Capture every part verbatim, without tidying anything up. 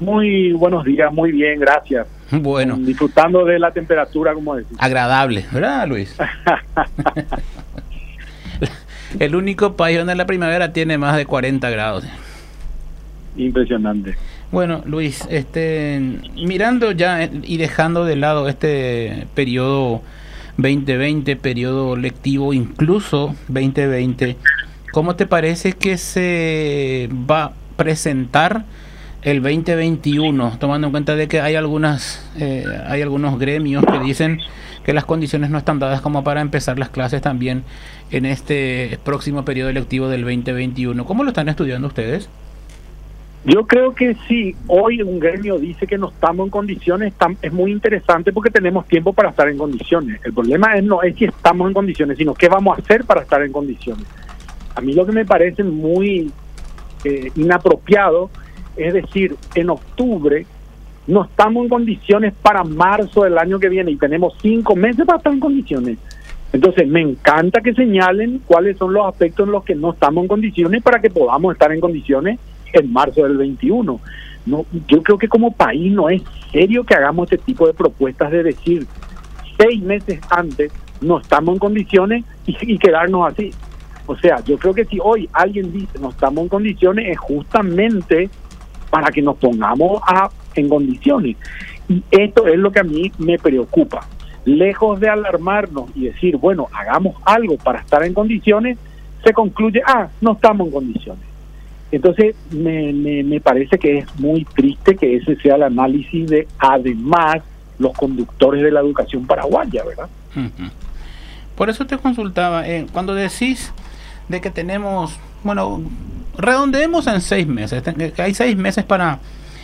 Muy buenos días, muy bien, gracias. Bueno. Disfrutando de la temperatura, como decís. Agradable, ¿verdad, Luis? El único país donde la primavera tiene más de cuarenta grados. Impresionante. Bueno, Luis, este, mirando ya y dejando de lado este periodo veinte veinte, periodo lectivo, incluso veinte veinte, ¿cómo te parece que se va a presentar el veinte veintiuno, tomando en cuenta de que hay algunas eh, hay algunos gremios que dicen que las condiciones no están dadas como para empezar las clases también en este próximo periodo lectivo del veinte veintiuno? ¿Cómo lo están estudiando ustedes? Yo creo que sí, hoy un gremio dice que no estamos en condiciones, es muy interesante porque tenemos tiempo para estar en condiciones. El problema es no es si estamos en condiciones, sino qué vamos a hacer para estar en condiciones. A mí lo que me parece muy eh, inapropiado es decir, en octubre no estamos en condiciones para marzo del año que viene y tenemos cinco meses para estar en condiciones. Entonces me encanta que señalen cuáles son los aspectos en los que no estamos en condiciones para que podamos estar en condiciones en marzo del veintiuno. No, yo creo que como país no es serio que hagamos este tipo de propuestas de decir seis meses antes no estamos en condiciones y, y quedarnos así. O sea, yo creo que si hoy alguien dice no estamos en condiciones es justamente para que nos pongamos a, en condiciones. Y esto es lo que a mí me preocupa. Lejos de alarmarnos y decir, bueno, hagamos algo para estar en condiciones, se concluye, ah, no estamos en condiciones. Entonces, me, me, me parece que es muy triste que ese sea el análisis de, además, los conductores de la educación paraguaya, ¿verdad? Uh-huh. Por eso te consultaba, eh, cuando decís de que tenemos, bueno, redondeemos en seis meses, que hay seis meses para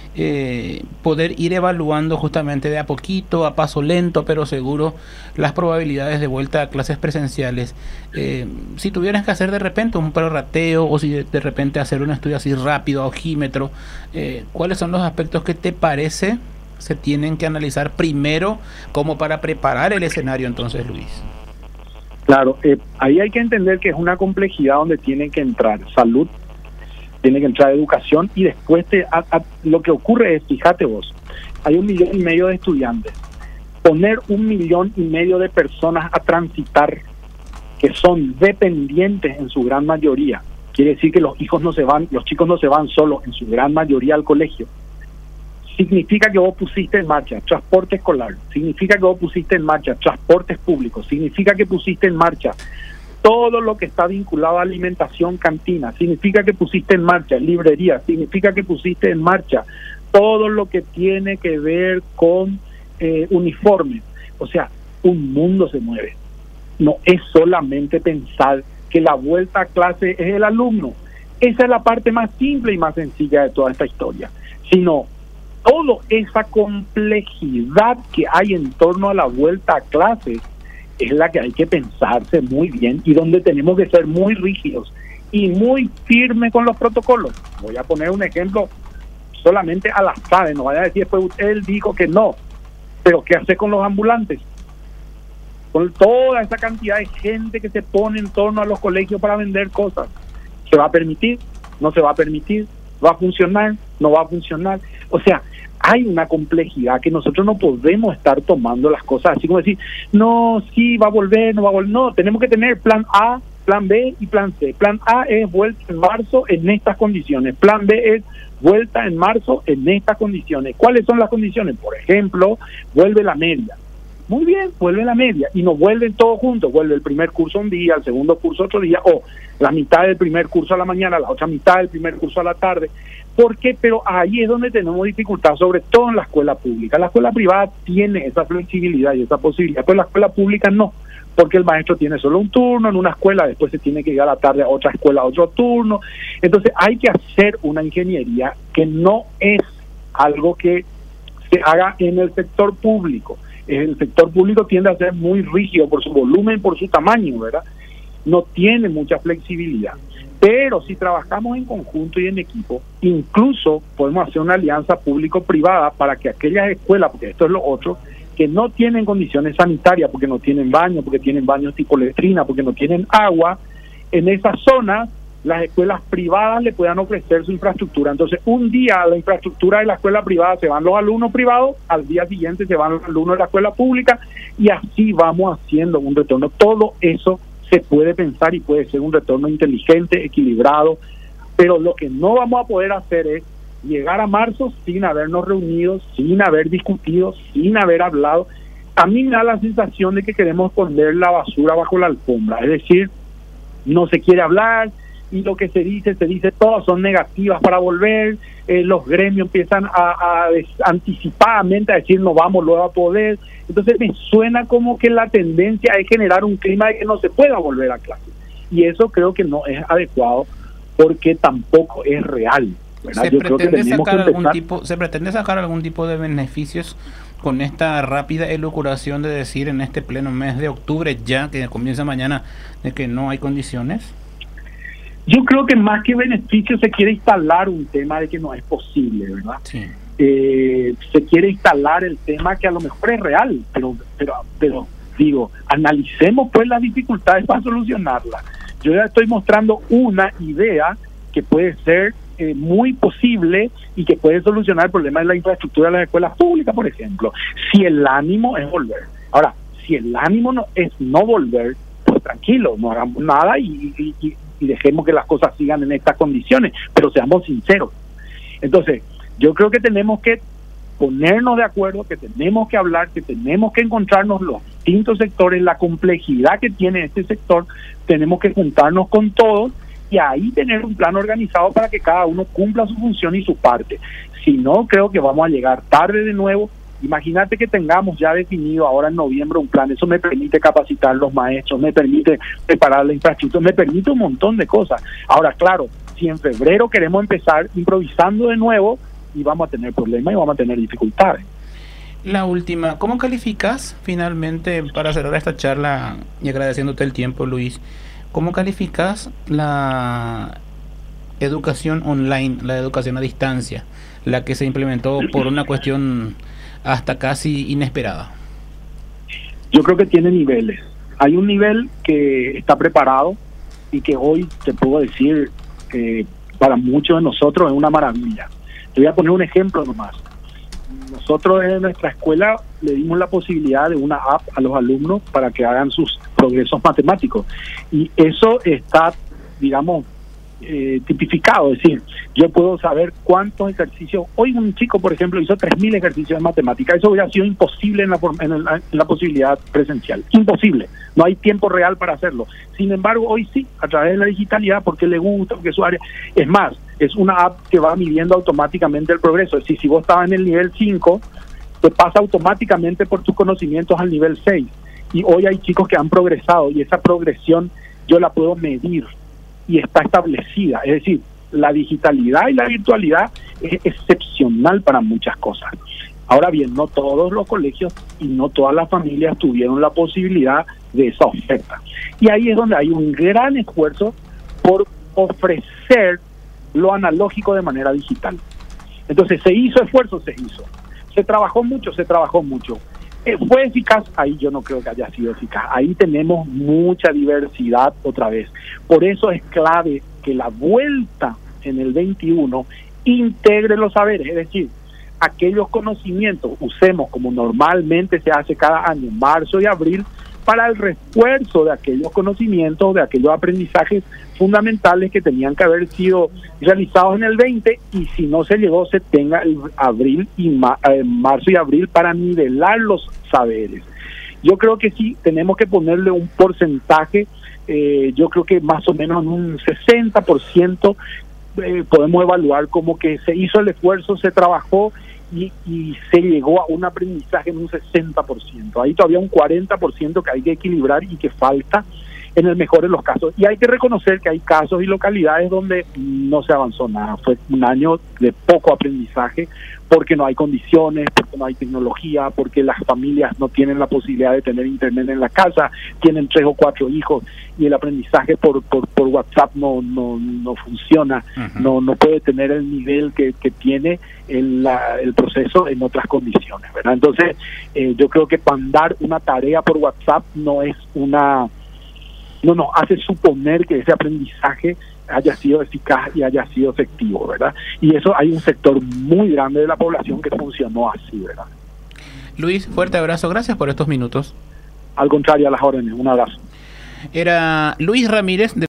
eh, poder ir evaluando justamente de a poquito, a paso lento, pero seguro, las probabilidades de vuelta a clases presenciales. Eh, si tuvieras que hacer de repente un prorrateo o si de, de repente hacer un estudio así rápido, a ojímetro, eh, ¿cuáles son los aspectos que te parece se tienen que analizar primero como para preparar el escenario entonces, Luis? Claro, eh, ahí hay que entender que es una complejidad donde tiene que entrar salud, tiene que entrar educación y después te, a, a, lo que ocurre es, fíjate vos, hay un millón y medio de estudiantes, poner un millón y medio de personas a transitar que son dependientes en su gran mayoría, quiere decir que los hijos no se van, los chicos no se van solos en su gran mayoría al colegio. Significa que vos pusiste en marcha transporte escolar, significa que vos pusiste en marcha transportes públicos, significa que pusiste en marcha todo lo que está vinculado a alimentación, cantina, significa que pusiste en marcha librería, significa que pusiste en marcha todo lo que tiene que ver con eh, uniformes. O sea, un mundo se mueve. No es solamente pensar que la vuelta a clase es el alumno. Esa es la parte más simple y más sencilla de toda esta historia. Sino toda esa complejidad que hay en torno a la vuelta a clases es la que hay que pensarse muy bien y donde tenemos que ser muy rígidos y muy firmes con los protocolos. Voy a poner un ejemplo solamente al azar, no vaya a decir después él dijo que no, pero ¿qué hace con los ambulantes? Con toda esa cantidad de gente que se pone en torno a los colegios para vender cosas. ¿Se va a permitir? ¿No se va a permitir? ¿Va a funcionar? ¿No va a funcionar? O sea, hay una complejidad que nosotros no podemos estar tomando las cosas así como decir, no, sí, va a volver, no va a volver. No, tenemos que tener plan A, plan B y plan C. Plan A es vuelta en marzo en estas condiciones. Plan B es vuelta en marzo en estas condiciones. ¿Cuáles son las condiciones? Por ejemplo, vuelve la media. Muy bien, vuelve la media y no vuelven todos juntos, vuelve el primer curso un día, el segundo curso otro día, o la mitad del primer curso a la mañana, la otra mitad del primer curso a la tarde. ¿Por qué? Pero ahí es donde tenemos dificultad, sobre todo en la escuela pública. La escuela privada tiene esa flexibilidad y esa posibilidad, pero la escuela pública no, porque el maestro tiene solo un turno en una escuela, después se tiene que ir a la tarde a otra escuela, a otro turno. Entonces hay que hacer una ingeniería que no es algo que se haga en el sector público. El sector público tiende a ser muy rígido por su volumen, por su tamaño, ¿verdad? No tiene mucha flexibilidad. Pero si trabajamos en conjunto y en equipo, incluso podemos hacer una alianza público-privada para que aquellas escuelas, porque esto es lo otro, que no tienen condiciones sanitarias, porque no tienen baño, porque tienen baños tipo letrina, porque no tienen agua, en esas zonas las escuelas privadas le puedan ofrecer su infraestructura. Entonces, un día la infraestructura de la escuela privada se van los alumnos privados, al día siguiente se van los alumnos de la escuela pública, y así vamos haciendo un retorno. Todo eso se puede pensar y puede ser un retorno inteligente, equilibrado, pero lo que no vamos a poder hacer es llegar a marzo sin habernos reunido, sin haber discutido, sin haber hablado. A mí me da la sensación de que queremos poner la basura bajo la alfombra, es decir, no se quiere hablar, y lo que se dice, se dice, todas son negativas para volver, eh, los gremios empiezan a, a anticipadamente a decir no vamos luego a poder. Entonces me suena como que la tendencia es generar un clima de que no se pueda volver a clase, y eso creo que no es adecuado porque tampoco es real, ¿verdad? ¿Se Yo creo que pretende sacar que algún tipo, se pretende sacar algún tipo de beneficios con esta rápida elucubración de decir en este pleno mes de octubre, ya que comienza mañana, de que no hay condiciones? Yo creo que más que beneficio se quiere instalar un tema de que no es posible, ¿verdad? Sí. Eh, se quiere instalar el tema que a lo mejor es real, pero pero pero digo, analicemos pues las dificultades para solucionarlas. Yo ya estoy mostrando una idea que puede ser eh, muy posible y que puede solucionar el problema de la infraestructura de las escuelas públicas, por ejemplo, si el ánimo es volver. Ahora, si el ánimo no es no volver, pues tranquilo, no hagamos nada y, y, y y dejemos que las cosas sigan en estas condiciones, pero seamos sinceros. Entonces, yo creo que tenemos que ponernos de acuerdo, que tenemos que hablar, que tenemos que encontrarnos los distintos sectores, la complejidad que tiene este sector, tenemos que juntarnos con todos y ahí tener un plan organizado para que cada uno cumpla su función y su parte. Si no, creo que vamos a llegar tarde de nuevo. Imagínate que tengamos ya definido ahora en noviembre un plan, eso me permite capacitar los maestros, me permite preparar la infraestructura, me permite un montón de cosas. Ahora, claro, si en febrero queremos empezar improvisando de nuevo, y vamos a tener problemas y vamos a tener dificultades. La última, ¿cómo calificas finalmente, para cerrar esta charla y agradeciéndote el tiempo, Luis, cómo calificas la educación online, la educación a distancia, la que se implementó por una cuestión hasta casi inesperada? Yo creo que tiene niveles. Hay un nivel que está preparado y que hoy te puedo decir que para muchos de nosotros es una maravilla. Te voy a poner un ejemplo nomás. Nosotros en nuestra escuela le dimos la posibilidad de una app a los alumnos para que hagan sus progresos matemáticos, y eso está, digamos, Eh, tipificado, es decir, yo puedo saber cuántos ejercicios. Hoy un chico, por ejemplo, hizo tres mil ejercicios de matemática. Eso hubiera sido imposible en la, en, el, en la posibilidad presencial, imposible, no hay tiempo real para hacerlo. Sin embargo, hoy sí, a través de la digitalidad, porque le gusta, porque su área, es más, es una app que va midiendo automáticamente el progreso. Es decir, si vos estabas en el nivel cinco, te pasa automáticamente por tus conocimientos al nivel seis, y hoy hay chicos que han progresado, y esa progresión yo la puedo medir y está establecida. Es decir, la digitalidad y la virtualidad es excepcional para muchas cosas. Ahora bien, no todos los colegios y no todas las familias tuvieron la posibilidad de esa oferta. Y ahí es donde hay un gran esfuerzo por ofrecer lo analógico de manera digital. Entonces, ¿se hizo esfuerzo? Se hizo. ¿Se trabajó mucho? Se trabajó mucho. ¿Fue eficaz? Ahí yo no creo que haya sido eficaz. Ahí tenemos mucha diversidad otra vez. Por eso es clave que la vuelta en el veintiuno integre los saberes, es decir, aquellos conocimientos usemos como normalmente se hace cada año, marzo y abril, para el refuerzo de aquellos conocimientos, de aquellos aprendizajes fundamentales que tenían que haber sido realizados en el veinte, y si no se llegó, se tenga el abril y ma eh, marzo y abril para nivelar los saberes. Yo creo que sí, tenemos que ponerle un porcentaje, eh, yo creo que más o menos en un sesenta por ciento eh, podemos evaluar como que se hizo el esfuerzo, se trabajó, Y, y se llegó a un aprendizaje en un sesenta por ciento. Ahí todavía un cuarenta por ciento que hay que equilibrar y que falta en el mejor de los casos. Y hay que reconocer que hay casos y localidades donde no se avanzó nada. Fue un año de poco aprendizaje porque no hay condiciones, porque no hay tecnología, porque las familias no tienen la posibilidad de tener internet en la casa, tienen tres o cuatro hijos y el aprendizaje por por, por WhatsApp no no no funciona, uh-huh. no no puede tener el nivel que, que tiene el, la, el proceso en otras condiciones, ¿verdad? Entonces, eh, yo creo que mandar una tarea por WhatsApp no es una no nos hace suponer que ese aprendizaje haya sido eficaz y haya sido efectivo, ¿verdad? Y eso hay un sector muy grande de la población que funcionó así, ¿verdad? Luis, fuerte abrazo, gracias por estos minutos. Al contrario, a las órdenes, un abrazo. Era Luis Ramírez de